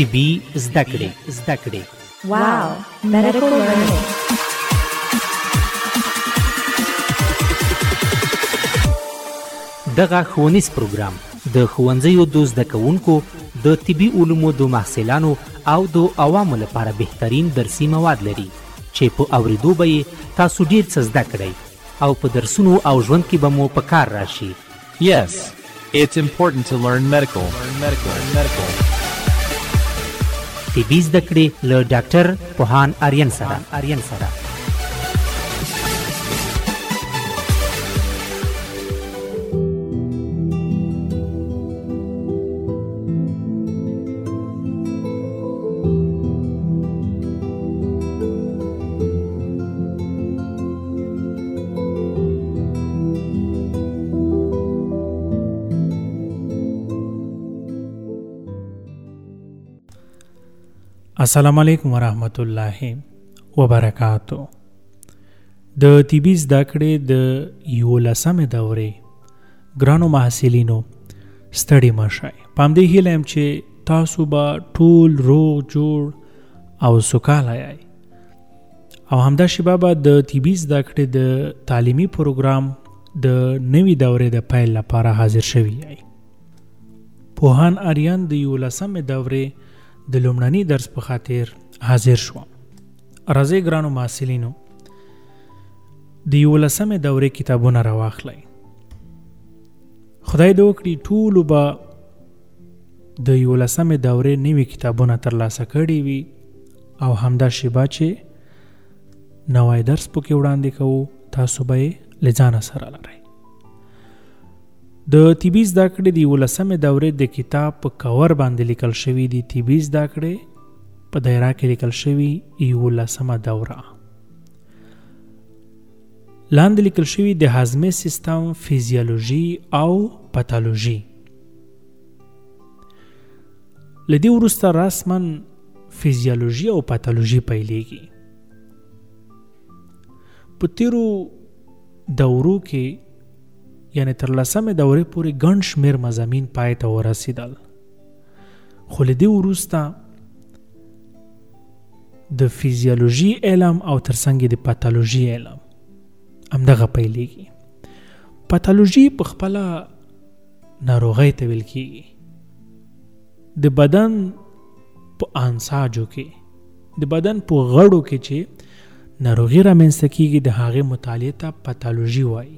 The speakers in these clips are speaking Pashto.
طبي زده کړې. Wow, medical learning. دغه ښوونیز پروګرام د ښوونځیو د زده کوونکو د طبي علومو د محصلانو او د عوامو لپاره بهترین درسي مواد لري چې په اوریدو به یې تاسو ډیر څه زده کړئ او په درسونو او ژوند کې به مو په کار راشي. Yes, it's important to learn medical. طبي زده کړې له ډاکټر پوهان آریان سره. السلام علیکم ورحمت الله وبرکاتو. د طبي زده کړې د 11مې دورې ګرانو محصلینو ستړي مشئ. په همدې هیله یم چې تاسو به ټول روغ جوړ او سوکاله یئ او همداشې به د طبي زده کړې د تعلیمي پروګرام د نوې دورې د پیل لپاره حاضر شوي یئ. پوهان آریان د 11مې دورې د لومړني درس په خاطر حاضر شوم. راځئ ګرانو محصلینو د 11مې دورې کتابونه راواخلئ. خدای دې وکړي ټولو به د 11مې دورې نوي کتابونه ترلاسه کړي وي او همداشې به چې نوی درس پکې وړاندې کوو تاسو به یې له ځانه سره لرئ. د طبي زده کړې د 11مې دورې د کتاب په کور باندې لیکل شوي دي طبي زده کړې په دایره کې لیکل شوي 11مه دوره. لاندې لیکل شوي د هاضمې سیستم فیزیولوژي او پاتولوژي. له دې وروسته رسما فیزیولوژي او پاتولوژي پیلېږي. په تیرو دورو کې یعنی تر 10مې دورې پورې ګڼ شمېر مضامین پای ته ورسېدل، خو له دې وروسته د فیزیولوژي علم او ترڅنګ د پاتولوژي علم همدغه پیلېږي. پاتولوژي په خپله ناروغۍ ته ویل کېږي. د بدن په انساجو کې د بدن په غړو کې چې ناروغي رامنځته کېږي د هغې مطالعې ته پاتولوژي وایي.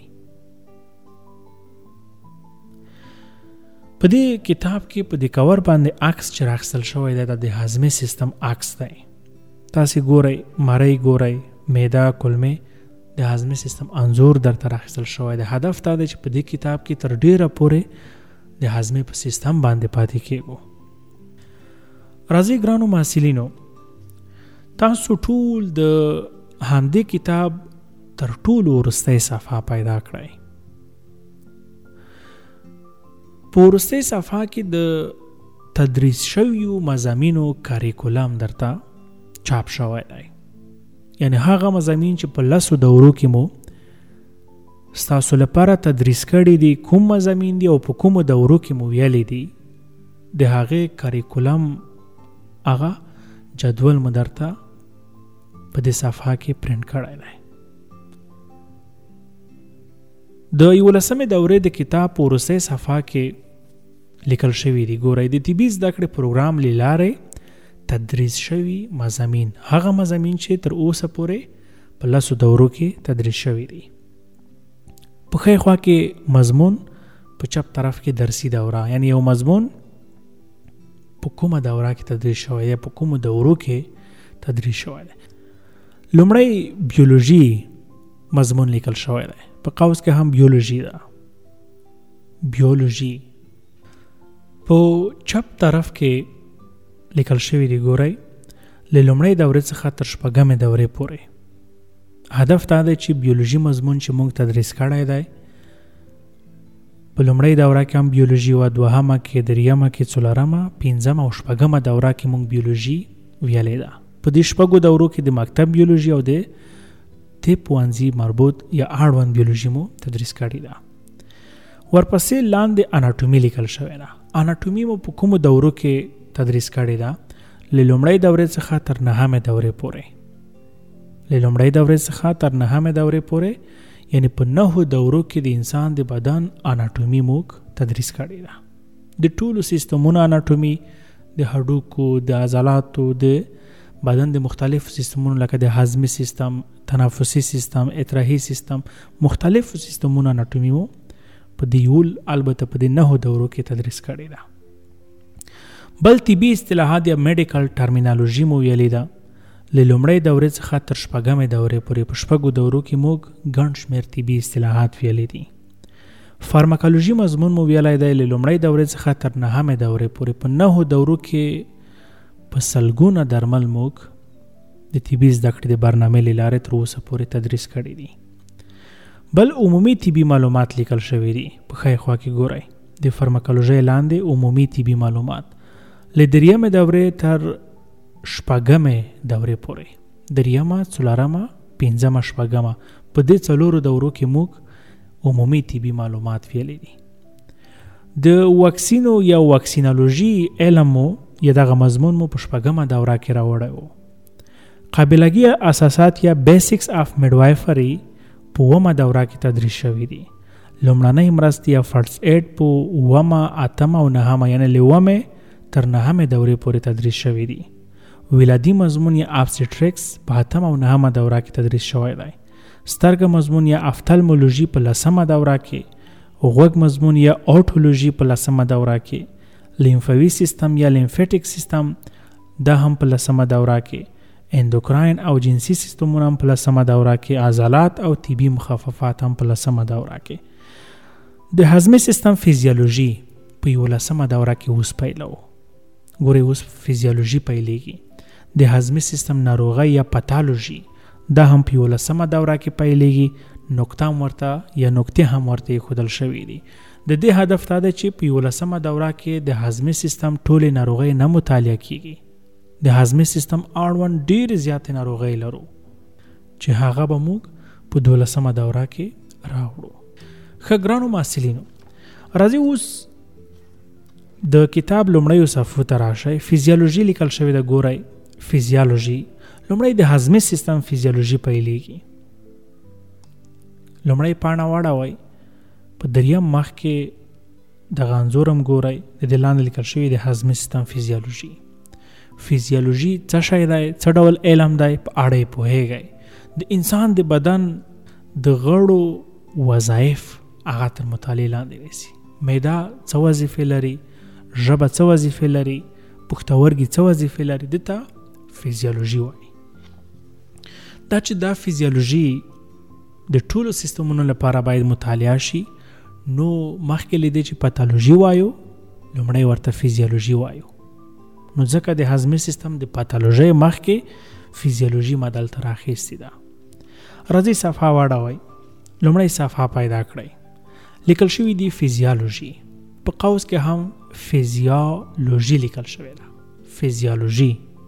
په دې کتاب کې په دې کور باندې عکس چې راخیستل شوی دی د هاضمې سیستم عکس دی. تاسې ګورئ مرۍ ګورئ معده کولمې د هاضمې سیستم انځور درته راخیستل شوی دی. هدف دا دی چې په دې کتاب کې تر ډیره پورې د هاضمې په سیستم باندې پاتې کېږو. راځئ ګرانو محصلینو تاسو ټول د همدې کتاب تر ټولو وروستۍ صفحه پیدا کړئ. په وروستۍ صفحه کې د تدریس شویو مضامینو کاریکولم درته چاپ شوی دی. یعنی هغه مضامین چې په 10 دورو کې مو ستاسو لپاره تدریس کړي دي، کوم مضامین دي او په کومو دورو کې مو ویلي دي، د هغې کاریکولم هغه جدول مو درته په دې صفحه کې پرنټ کړی دی. د 11مې دورې د کتاب په وروستۍ صفحه کې لیکل شوي دي. ګورئ د طبي زده کړې پروګرام له لارې تدریس شوي مضامین، هغه مضامین چې تر اوسه پورې په 10 دورو کې تدریس شوي دي. په ښی خوا کې مضمون، په چپ طرف کې درسي دوره، یعنی یو مضمون په کومه دوره کې تدریس شوی دی، په کومو دورو کې تدریس شوی دی. لومړی بیولوژي مضمون لیکل شوی دی، په قوس کې هم بیولوژي ده. بیولوژي په چپ طرف کې لیکل شوی دی. ګورئ له لومړۍ دورې څخه تر 4مې دورې پورې. هدف دا دی چې بیولوژي مضمون چې موږ تدریس کړی دی په لومړۍ دوره کې هم بیولوژي وه، 2مه کې، 3مه کې، 4مه، 5مه او 6مه دوره کې موږ بیولوژي ویلې ده. په دې 6 دورو کې د مکتب بیولوژي او د طب پوهنځي مربوط یا اړوند بیولوژي مو تدریس کړې ده. ورپسې لاندې اناټومي لیکل شوی ده. اناټومي مو په کومو دورو کې تدریس کړې ده؟ له لومړۍ دورې څخه تر 9مې دورې پورې. له لومړۍ دورې څخه تر 9مې دورې پورې یعنی په 9 دورو کې د انسان د بدن اناټومي موږ تدریس کړې ده. د ټولو سیستمونو اناټومي، د هډوکو، د عضلاتو، د بدن د مختلفو سیستمونو لکه د هضمي سیستم، تنفسي سیستم، ادراري سیستم، مختلفو سیستمونو اناټومي مو په دیول البته په 9 دورو کې تدریس کړې ده. بل طبي اصطلاحات یا میډیکل ټرمینالوژي مو ویلې ده. له لومړۍ دورې څخه تر 4مې دورې پورې په 4 دورو کې موږ ګڼ شمېر طبي اصطلاحات ویلې دي. فارماکولوژي مضمون مو ویلی دی. له لومړۍ دورې څخه تر 9مې دورې پورې په 9 دورو کې په سلګونه درمل موږ د طبي زده کړې د برنامې له لارې تر اوسه پورې تدریس کړي دي. بل عمومي طبي معلومات لیکل شوي دي. په ښی خوا کې ګورئ د فارماکولوژۍ لاندې عمومي طبي معلومات له 3مې دورې تر 4مې دورې پورې. 3مه، 4مه، 5مه، 4مه په دې 4 دورو کې موږ عمومي طبي معلومات ویلي دي. د واکسینو یا واکسینالوژي علم مو یا دغه مضمون مو په 4مه دوره کې راوړی و. قابلګي اساسات یا بیسکس اف میډوایفري په 9مه دوره کې تدریس شوي دي. لومړنۍ مرستې یا فرست ایډ په 9مه، 8مه او 9مه یعنی له 9مې تر 9مې دورې پورې تدریس شوي دي. ولادي مضمون یا ابسټریکس په 8مه او 9مه دوره کې تدریس شوی دی. سترګه مضمون یا افتالمولوژي په 10مه دوره کې. غوږ مضمون یا اوټولوژي په 10مه دوره کې. لیمفوي سیستم یا لیمفیټیک سیستم دا هم په 10مه دوره کې. اندوکراین او جنسي سیستمونه هم په 10مه دوره کې. عضلات او طبي مخففات هم په 10مه دوره کې. د هضمي سیستم فیزیولوژي په 11مه دوره کې اوس پیلو. ګورئ اوس فیزیولوژي پیلېږي. د هضمي سیستم ناروغي یا پاتالوژي دا هم په 11مه دوره کې پیلېږي. نقطه هم ورته ښودل شوي دي. د دې هدف دا دی چې په 11مه دوره کې د هضمي سیستم ټولې ناروغۍ نه مطالعه کیږي. د هضمي سیستم اړوند ډېرې زیاتې ناروغۍ لرو چې هغه به موږ په 12مه دوره کې راوړو. ښه ګرانو محصلینو، راځئ اوس د کتاب لومړیو صفحو ته راشئ. فیزیولوژي لیکل شوې ده. ګورئ فیزیولوژي لومړی د هضمي سیستم فیزیولوژي پیلېږي. لومړی پاڼه واړوئ. په 3م مخ کې دغه انځور هم ګورئ. د دې لاندې لیکل شوي د هضمي سیستم فیزیولوژي. فیزیولوژي څه شی دی؟ څه ډول علم دی؟ په اړه یې پوهیږئ. د انسان د بدن د غړو وظایف هغه تر مطالعې لاندې نیسي. معده څه وظیفې لري؟ ژبه څه وظیفې لري؟ پښتورګي څه وظیفې لري؟ دې ته فیزیولوژي وایي. دا چې دا فیزیولوژي د ټولو سیستمونو لپاره باید مطالعه شي، نو مخکې له دې چې پاتالوژي وایو لومړی ورته فیزیولوژي وایو. نو ځکه د هضمي سیستم د پاتالوژۍ مخکې فیزیولوژي مدل ته راخیستې ده. راځئ صفحه واړوئ. لومړی صفحه پیدا کړئ. لیکل شوي دي فیزیولوژي. په قوس کې هم فیزیولوژي لیکل شوې ده. فیزیولوژي.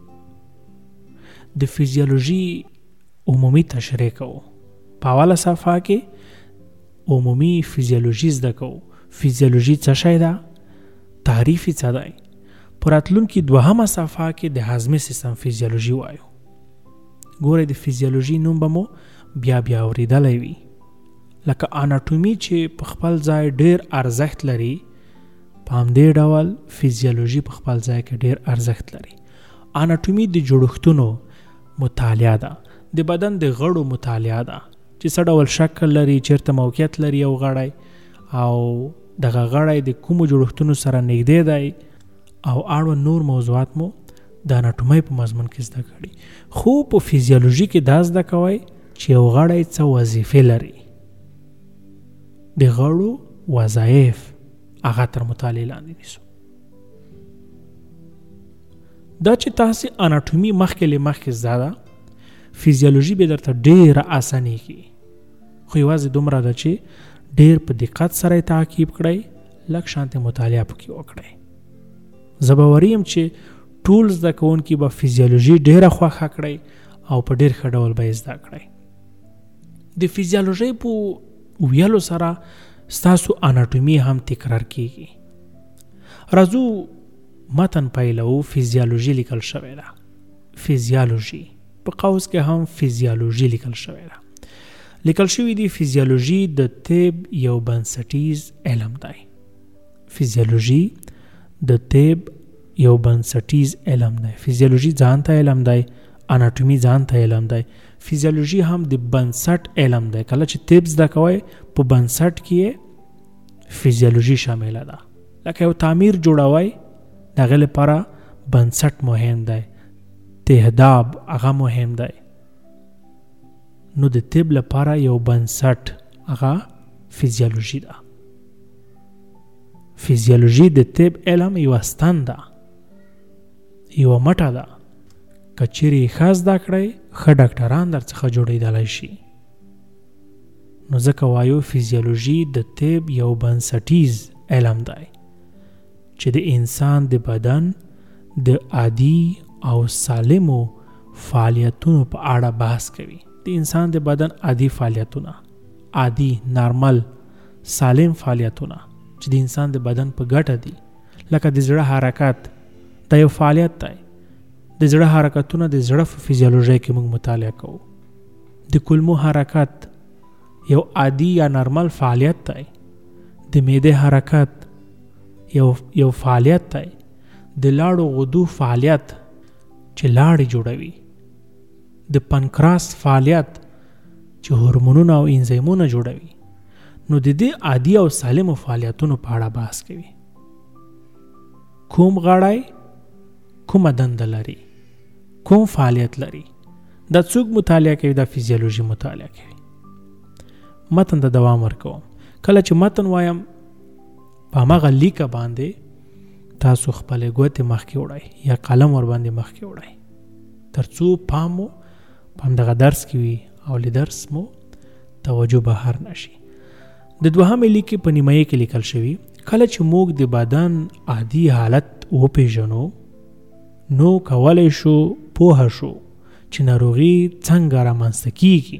د فیزیولوژي عمومي تشریح کوو. په اوله صفحه کې عمومي فیزیولوژي زده کوو. فیزیولوژي څه شی ده؟ تعریف یې څه دی؟ په راتلونکي 2مه صفحه کې د هضمي سیستم فیزیولوژي وایو. ګورئ د فیزیولوژي نوم به مو بیا اورېدلی وي. لکه اناټومي چې په خپل ځای ډېر ارزښت لري، په همدې ډول فیزیولوژي په خپل ځای کې ډېر ارزښت لري. اناټومي د جوړښتونو مطالعه ده. د بدن د غړو مطالعه ده چې څه ډول شکل لري، چیرته موقعیت لري یو غړی، او دغه غړی د کومو جوړښتونو سره نږدې دی، او اړوند نور موضوعات مو د اناټومۍ په مضمون کې زده کړي. خو په فیزیولوژي کې دا زده کوئ چې یو غړی څه وظیفې لري. د غړو وظایف هغه تر مطالعې لاندې نیسو. دا چې تاسې اناټومي مخکې زده ده، فیزیولوژي به درته ډېره اسانېږي. خو یوازې دومره ده چې ډېر په دقت سره تعقیب کړئ، لږ شانتې مطالعه پکې وکړئ. زه باوري یم چې ټول زده کوونکي به فیزیولوژي ډېره خوښه کړئ او په ډېر ښه ډول به یې زده کړئ. د فیزیولوژۍ په ویلو سره ستاسو اناټومي هم تکرار کیږي. راځو متن پیلو فیزیولوژي لیکل شوی ده. فیزیولوژي په قوس کې هم فیزیولوژي لیکل شوی ده. لیکل شوی دی فیزیولوژي د طب یو بنسټیز علم دی. فیزیولوژي د طب یو بنسټیز علم دی. فیزیولوژي ځان ته علم دی، اناټومي ځان ته علم دی. فیزیولوژي هم د بنسټ علم دی. کله چې طب زده کوئ په بنسټ کې فیزیولوژي شامله ده. لکه یو تعمیر جوړوئ د هغې لپاره بنسټ مهم دی، تهداب هغه مهم دی. نو د طب لپاره یو بنسټ هغه فیزیولوژي ده. فیزیولوژي د طب علم یو ستن ده، یو مټه ده. که چیرې ښه زده کړئ ښه ډاکټران در څخه جوړېدلی شي. نو ځکه وایو فیزیولوژي د طب یو بنسټیز علم دی چې د انسان د بدن د عادي او سالمو فعالیتونو په اړه بحث کوي. د انسان د بدن عادي فعالیتونه، عادي نارمل سالم فعالیتونه چې د انسان د بدن په ګټه دي، لکه د زړه حرکت دا یو فعالیت دی. د زړه حرکتونه د زړه په فیزیولوژي کې موږ مطالعه کوو. د کولمو حرکت یو عادي یا نارمل فعالیت دی. د معدې حرکت یو فعالیت دی. د لاړو غدو فعالیت چې لاړې جوړوي. د پنکراس فعالیت چې هورمونونه او انزیمونه جوړوي. نو د دې عادي او سالمو فعالیتونو په اړه بحث کوي. کوم غړی کومه دنده لري، کوم فعالیت لري، دا څوک مطالعه کوي؟ دا فیزیولوژي مطالعه کوي. متن ته دوام ورکوم. کله چې متن وایم په هماغه لیکه باندې تاسو خپلې ګوتې مخکې وړئ یا قلم ور باندې مخکې وړئ تر څو پام مو په همدغه درس کې وي او له درس مو توجه بهر نشي. د دوهمې لیکې په نیمایي کې لیکل شوي کله چې موږ د بدن عادي حالت وپېژنو نو کولی شو پوه شو چې ناروغي څنګه رامنځته کیږي.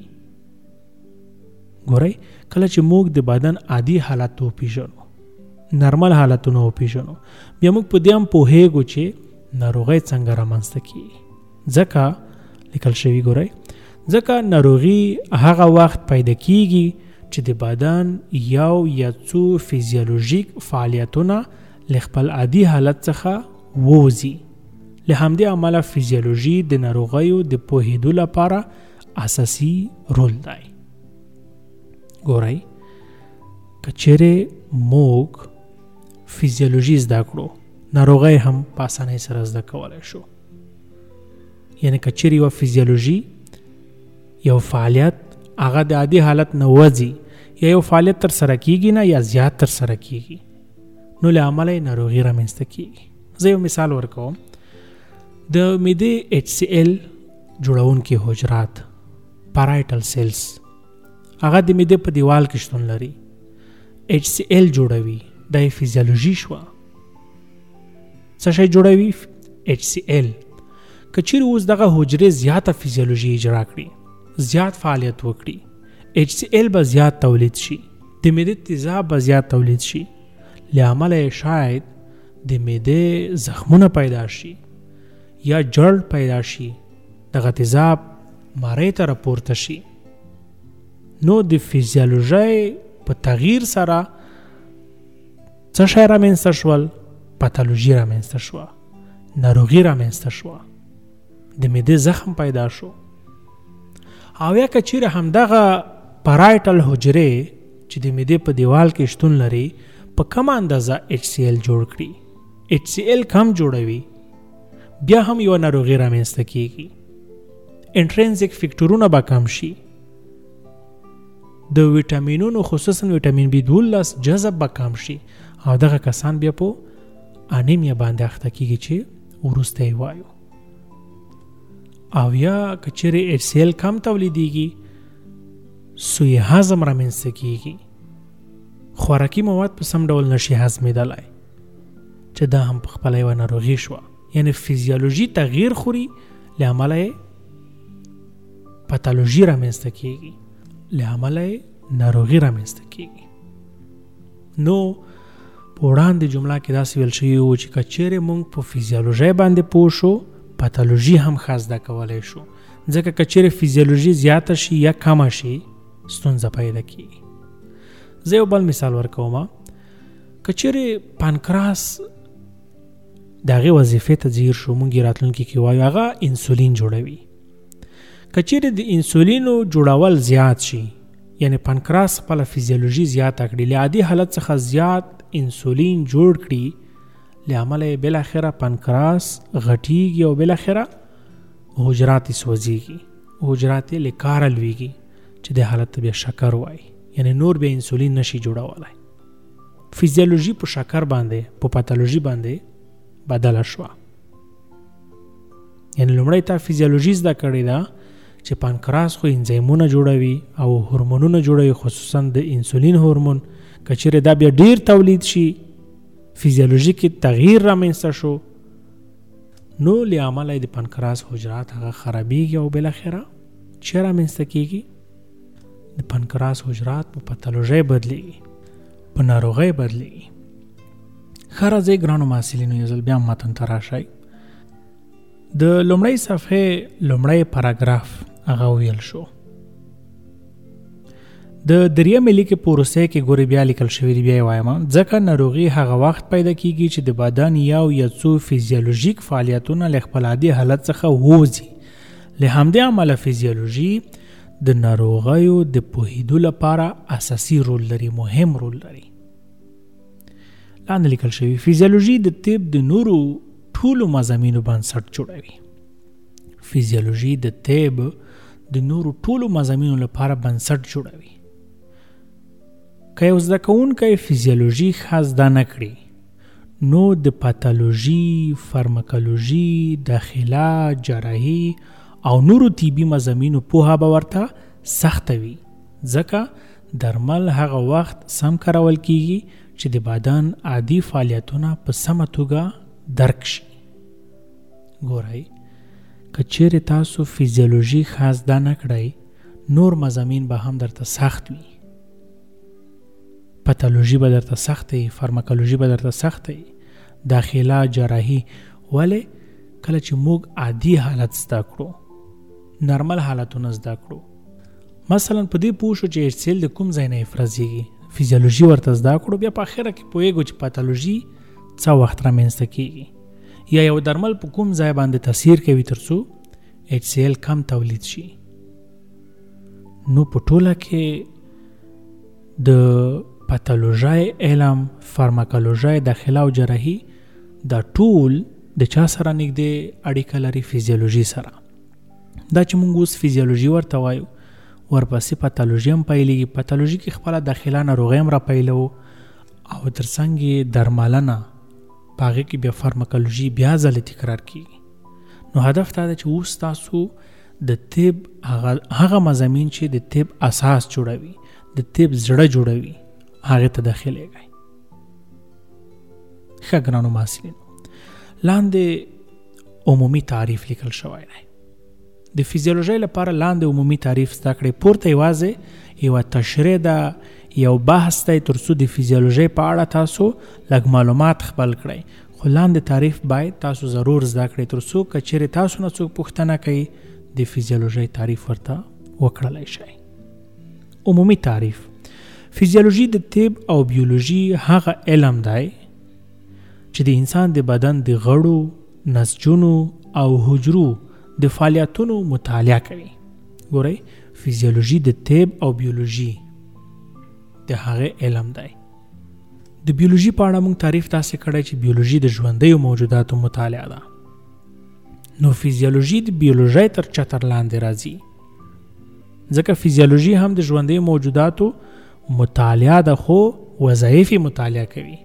ګورئ کله چې موږ د بدن عادي حالت وپېژنو، نارمل حالتونه وپېژنو، بیا موږ په دې هم پوهېږو چې ناروغي څنګه رامنځته کیږي. ځکه لیکل شوي ګورئ ځکه ناروغي هغه وخت پیدا کیږي چې د بدن یو یا څو فیزیولوژیک فعالیتونه له خپل عادي حالت څخه ووځي. له همدې امله فیزیولوژي د ناروغیو د پوهېدو لپاره اساسي رول دی. ګورئ که چیرې موږ فیزیولوژي زده کړو ناروغي هم په اسانۍ سره زده کولی شو. یعنی که چیرې یوه فیزیولوژي یو فعالیت هغه د عادي حالت نه وځي یا یو فعالیت تر سره کیږي نه یا زیات تر سره کیږي نو له امله ناروغي رامنځته کیږي. زه یو مثال ورکوم. د معدې HCl جوړونکي حجرات پارایټل سیلز هغه د معدې په دیوال کې شتون لري. HCl جوړوي، دا فیزیولوژي شوه. څه شی جوړوي؟ HCl. که چیرې اوس دغه حجرې زیاته فیزیولوژي اجرا کړي، زیات فعالیت وکړي، HCl به زیات تولید شي، د معدې تیزاب به زیات تولید شي. له امله شاید د معدې زخمونه پیدا شي یا جړ پیدا شي، دغه تیزاب مارۍ ته راپورته شي. نو د فیزیولوژي په تغییر سره څه شی رامنځته شول؟ پاتولوژي رامنځته شوه، ناروغي رامنځته شوه، د معدې زخم پیدا شو. او یا که چیرې همدغه پارایټل حجرې چې د معدې په دیوال کې شتون لري په کم اندازه HCl جوړ کړي، HCl کم جوړوي، بیا هم یو ناروغي رامنځته کیږي. انټرنزیک فیکټورونه به کم شي، د ویټامینونو خصوصا ویټامین B12 جذب به کم شي او دغه کسان بیا په انیمیا باندې اخته کیږي چې وروسته یې وایو. او یا که چیرې HCl کم تولیدیږي سوی هضم رامنځته کیږي، خوراکي مواد په سم ډول نشي هضمېدلی چې دا هم په خپله یوه ناروغي شوه. یعنی فیزیولوژي تغییر خوري له امله یې پاتولوژي رامنځته کیږي، له امله یې ناروغي رامنځته کیږي. نو په وړاندې جمله کې داسې ویل شوي و چې که چیرې موږ په فیزیولوژي باندې پوه شو پاتولوژي هم ښه زده کولی شو، ځکه که چیرې فیزیولوژي زیاته شي یا کمه شي ستونزه پیدا کیږي. زه یو بل مثال ورکوم. که چیرې پانکراس د هغې وظیفې ته ځیر شو، موږ یې راتلونکي کې وایو هغه انسولین جوړوي. که چیرې د انسولینو جوړول زیات شي، یعنی پانکراس خپله فیزیولوژي زیاته کړي، له عادي حالت څخه زیات انسولین جوړ کړي، له امله یې بالاخره پانکراس غټیږي او بالاخره حجرات یې سوځېږي، حجرات یې له کاره لویږي چې د حالت ته بیا شکر وایي، یعنی نور بیا انسولین نشي جوړولی. فیزیولوژي په شکر باندې په پاتولوژي باندې بدله شوه. یعنی لومړی تا فیزیولوژي زده کړې ده چې پانکراس خو انزایمونه جوړوي او هورمونونه جوړوي، خصوصا د انسولین هورمون. که چیرې دا بیا ډیر تولید شي، فیزیولوژي کې تغییر رامنځته شو، نو له امله د پانکراس حجرات هغه خرابېږي او بالاخره چې رامنځته کېږي د پانکراس حجرات په پاتولوژي بدلېږي، په ناروغۍ بدلېږي. ښه راځئ ګرانو محصلینو یو ځل بیا متن ته راشئ. د لومړۍ صفحې لومړی پاراګراف هغه ویل شو. د دریمې لیکې په وروستۍ کې ګورې بیا لیکل شوي دي، بیا یې وایم. ځکه ناروغي هغه وخت پیدا کیږي چې د بدن یو یا څو فیزیولوژیک فعالیتونه له خپل عادي حالت څخه ووځي. له همدې امله فیزیولوژي د ناروغیو د پوهېدو لپاره اساسي رول لري، مهم رول لري. لاندې لیکل شوي فیزیولوژي د طب د نورو ټولو مضامینو بنسټ جوړوي. فیزیولوژي د طب د نورو ټولو مضامینو لپاره بنسټ جوړوي. که یو زده کوونکی فیزیولوژي ښه زده نه کړي، نو د پاتولوژي، فارماکولوژي، داخله، جراحي او نورو طبي مضامینو پوهه به ورته سخته وي، ځکه درمل هغه وخت سم کارول کیږي چې د بدن عادي فعالیتونه په سمه توګه درک شي. ګورئ، که چیرې تاسو فیزیولوژي ښه زده نه کړئ، نور مضامین به هم درته سخت وي. پاتولوژي به درته سخته وي، فارماکولوژي به درته سخته وي، داخله، جراحي. ولې؟ کله چې موږ عادي حالت زده کړو، نارمل حالتونه زده کړو، مثلا په دې پوه شو چې HCl د کوم ځای نه افرازېږي، فیزیولوژي ورته زده کړو، بیا په اخره کې پوهېږو چې پاتولوژي څه وخت رامنځته کېږي، یا یو درمل په کوم ځای باندې تاثیر کوي تر څو HCl کم تولید شي. نو په ټوله کې د پاتولوژي علم، فارماکولوژي، داخله او جراحي دا ټول د چا سره نږدې اړیکه لري؟ فیزیولوژي سره. دا چې موږ اوس فیزیولوژي ورته وایو، ورپسې پاتولوژي هم پیلېږي. پاتولوژي کې خپله داخله ناروغۍ هم را پیلوو او ترڅنګ یې درملنه، په هغې کې بیا فارماکولوژي بیا ځلې تکرار کېږي. نو هدف دا ده چې اوس تاسو د طب هغه مضامین چې د طب اساس جوړوي، د طب زړه جوړوي، هغې ته داخلېږئ. ښه ګرانو محصلینو، لاندې عمومي تعریف لیکل شوی دی. د فیزیولوژي لپاره لاندې عمومي تعریف زده کړئ. پورته یوازې یوه تشریح ده، یو بحث دی تر څو د فیزیولوژي په اړه تاسو لږ معلومات خپل کړئ. خو لاندې تعریف باید تاسو ضرور زده کړئ تر څو که چیرې تاسو نه څوک پوښتنه کوي د فیزیولوژي تعریف ورته وکړلی شئ. عمومي تعریف: فیزیولوژي د طب او بیولوژي هغه علم دی چې د انسان د بدن د غړو، نسجونو او حجرو د فعالیتونو مطالعه کوي. ګورئ، فیزیولوژي د طب او بیولوژي د هغه علم دی. د بیولوژي په اړه موږ تعریف تاسې کړی چې بیولوژي د ژوندیو موجوداتو مطالعه ده. نو فیزیولوژي د بیولوژي تر چتر لاندې راځي، ځکه فیزیولوژي هم د ژوندیو موجوداتو مطالعه ده، خو وظایف مطالعه کوي.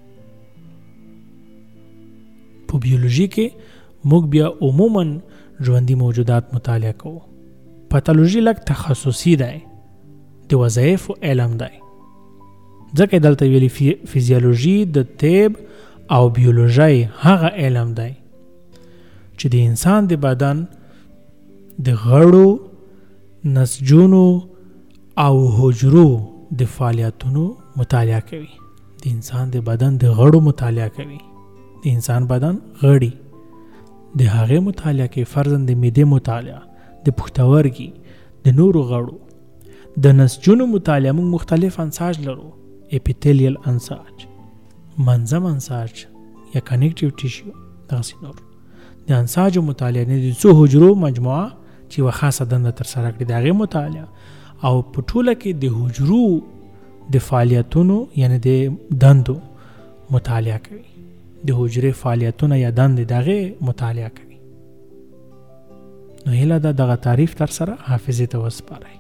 په بیولوژي کې موږ بیا عموما ژوندي موجودات مطالعه کوو. پاتولوژي لږ تخصصي دی، د وظایفو علم دی، ځکه دلته ویلي فیزیولوژي د طب او بیولوژي هغه علم دی چې د انسان د بدن د غړو، نسجونو او حجرو د فعالیتونو مطالعه کوي. د انسان د بدن د غړو مطالعه کوي. د انسان بدن غړي د هغه مطالعه کوي، فرضاً د معدې مطالعه، د پښتورګي، د نورو غړو، د نسجونو مطالعه. موږ مختلف انساج لرو، اپیتلیل انساج، منظم انساج یا کنیکټیو ټیشو، دغسې نور. د انساجو مطالعه نه د څو حجرو مجموعه چې یوه خاصه دنده ترسره کړي، د هغې مطالعه. او په ټوله کې د حجرو د فعالیتونو یعنی د دندو مطالعه کوي، د حجرې فعالیتونه یا دندې د هغې مطالعه کوي. نو هیله ده دغه تعریف ترسره حافظې ته وسپارئ.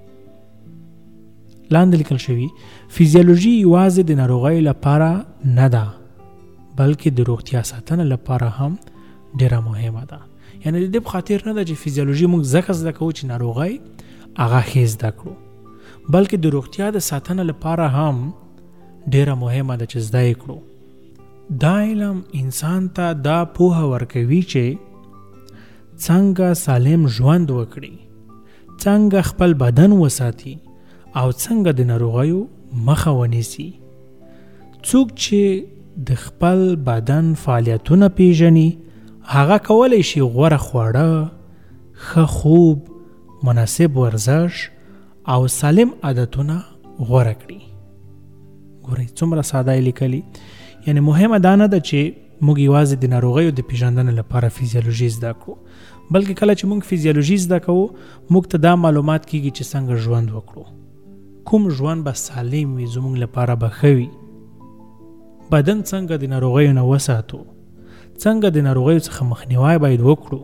لاندې لیکل شوي فیزیولوژي یوازې د ناروغیو لپاره نه ده بلکې د روغتیا ساتنه لپاره هم ډیره مهمه ده. یعنی د دې په خاطر نه ده چې فیزیولوژي موږ ځکه زده کوو چې ناروغی هغه ښې زده کړو، بلکې د روغتیا د ساتنه لپاره هم ډیره مهمه ده چې زده یې کړو. دا علم انسان ته دا پوهه ورکوي چې څنګه سالم ژوند وکړي، څنګه خپل بدن وساتي او څنګه د ناروغیو مخه ونیسي. څوک چې د خپل بدن فعالیتونه پیژني هغه کولی شي غوره خواړه، ښه خوب، مناسب ورزش او سالم عادتونه غوره کړي. ګورئ څومره ساده یې لیکلي. یعنی مهمه دا نه ده چې موږ یوازې د ناروغیو د پیژندنې لپاره فیزیولوژي زده کړو، بلکې کله چې موږ فیزیولوژي زده کوو موږ ته دا معلومات کیږي چې څنګه ژوند وکړو، کوم ژوند به سالم وي، زموږ لپاره به ښه وي، بدن څنګه د ناروغیو نه وساتو، څنګه د ناروغیو څخه مخنیوی باید وکړو،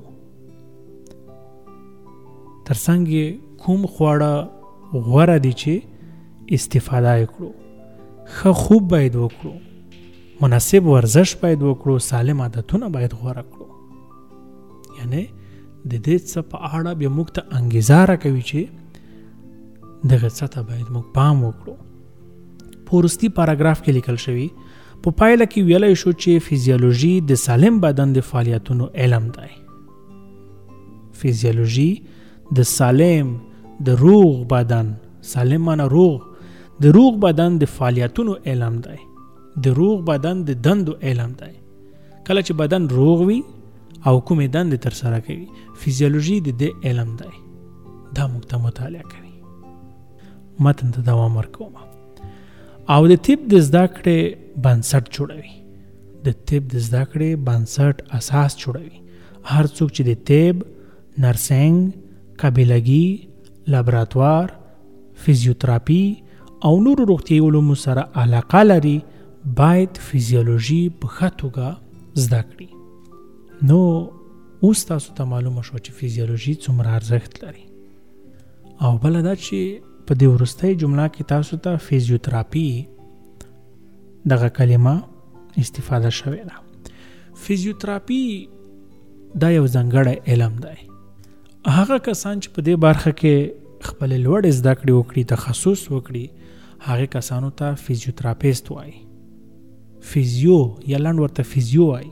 ترڅنګ کوم خواړه غوره دي چې استفاده کړو، ښه خوب باید وکړو، مناسب ورزش باید وکړو، سالم عادتونه باید غوره کړو. یعنی د دې څه په اړه بیا موږ ته انګیزه راکوي چې دغه څه ته باید موږ پام وکړو. په وروستي پاراګراف کې لیکل شوي په پایله کې ویلی شو چې فیزیولوژي د سالم بدن د فعالیتونو علم دی. فیزیولوژي د سالم د روغ بدن، سالم معنی روغ، د روغ بدن د فعالیتونو علم دی، د روغ بدن د دندو علم دی. کله چې بدن روغ وي او کومې دندې ترسره کوي، فیزیولوژي د دې علم دی، دا موږ ته مطالعه کوي. متن ته دوام ورکوم. او د طب د زده کړې بنسټ جوړوي، د طب د زده کړې بنسټ اساس جوړوي. هر څوک چې د طب، نرسنګ، قابلګي، لابراتوار، فیزیوتراپي او نورو روغتیایي علومو سره علاقه لري باید فیزیولوژي په ښه توګه زده کړي. نو اوس تاسو ته معلومه شوه چې فیزیولوژي څومره ارزښت لري. او بله دا چې په دې وروستۍ جمله کې تاسو ته فیزیوتراپي دغه کلمه استفاده شوې ده. فیزیوتراپي دا یو ځانګړی علم دی. هغه کسان چې په دې برخه کې خپل لوړ زده کړې وکړي، تخصص وکړي، هغه کسانو ته فیزیوتراپیست وایي. فیزیو یا لنډ ورته فیزیو وایي.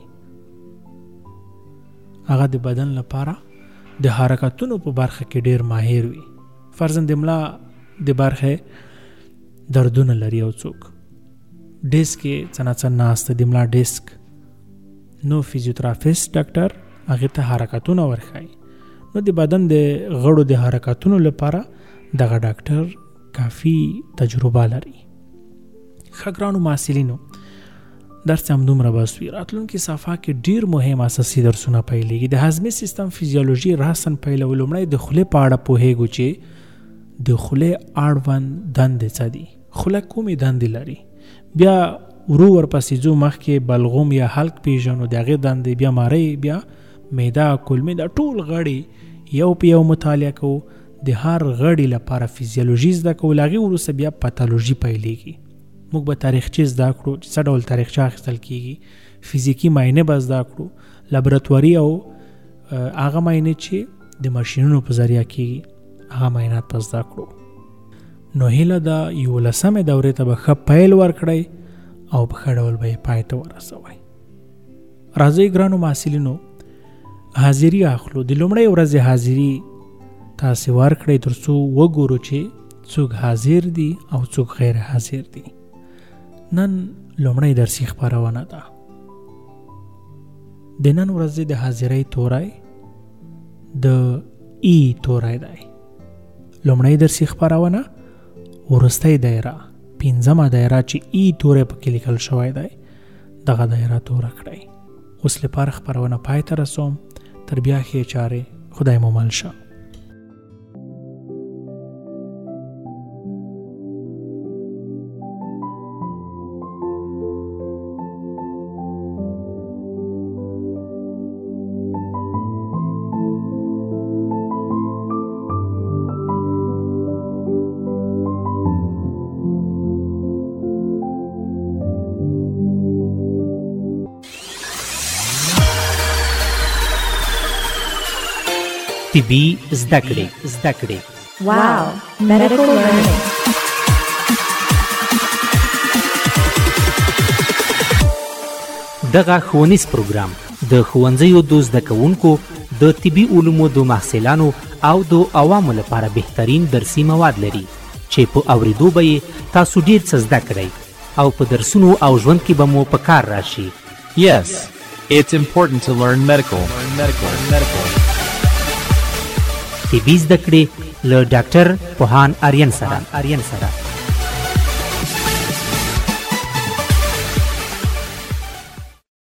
هغه د بدن لپاره د حرکتونو په برخه کې ډیر ماهر وي. فرضاً د ملا د برخه دردونه لري او څوک ډیسک کې څنګه ناسته د ملا ډیسک، نو فیزیوتراپیست ډاکټر هغه ته حرکتونه ورخایي. نو د بدن د غړو د حرکتونو لپاره دغه ډاکټر کافی تجربه لري. ښه ګرانو محصلینو، درس هم دومره بس وي. راتلونکي صفحه کې ډیر مهم اساسي درسونه پیلېږي. د هضمي سیستم فیزیولوژي راسن پیلو. لومړی د خولې په اړه پوهیږو چې د خولې اړوند دندې څه دي، خوله کومې دندې لري. بیا ورو ورپسې ځو مخکې بلغم یا حلق پیژنو، د هغې دندې، بیا مری، بیا معده، کولمې، د ټول غړي یو په یو مطالعه کوو. د هر غړي لپاره فیزیولوژي زده کوو. له هغې وروسته بیا پاتولوژي پیلېږي. موږ به تاریخچې زده کړو چې څه ډول تاریخچه اخیستل کیږي، فزیکي معاینه به زده کړو، لابراتواري او هغه معاینې چې د ماشینونو په ذریعه کیږي هغه معاینات به زده کړو. نو هیله ده 11مې دورې ته به ښه پیل ورکړئ او په ښه ډول به یې پای ته ورسوئ. راځئ ګرانو محصلینو، حاضري اخلو. د لومړۍ ورځې حاضري تاسې ورکړئ تر څو وګورو چې څوک حاضر دي او څوک غیر حاضر دي. نن لومړی درسي خپرونه ده. د نن ورځې د حاضرۍ توری د ای توری دی. لومړی درسي خپرونه وروستۍ دایره 5مه دایره چې ای توری پکې لیکل شوی دی دغه دایره توره کړئ. اوس لپاره خپرونه پای ته رسوم. تر بیا ښې چارې خدای مو مل شه. طبي زده کړې. Wow, medical learning. دغه ښوونیز پروګرام د ښوونځیو د زده کوونکو د طبي علومو د محصلانو او د عوامو لپاره بهترین درسي مواد لري چې په اوریدو به یې تاسو ډیر څه زده کړئ او په درسونو او ژوند کې به مو په کار راشي. Yes, it's important to learn medical. طبي زده کړې له ډاکټر پوهان آریان سره.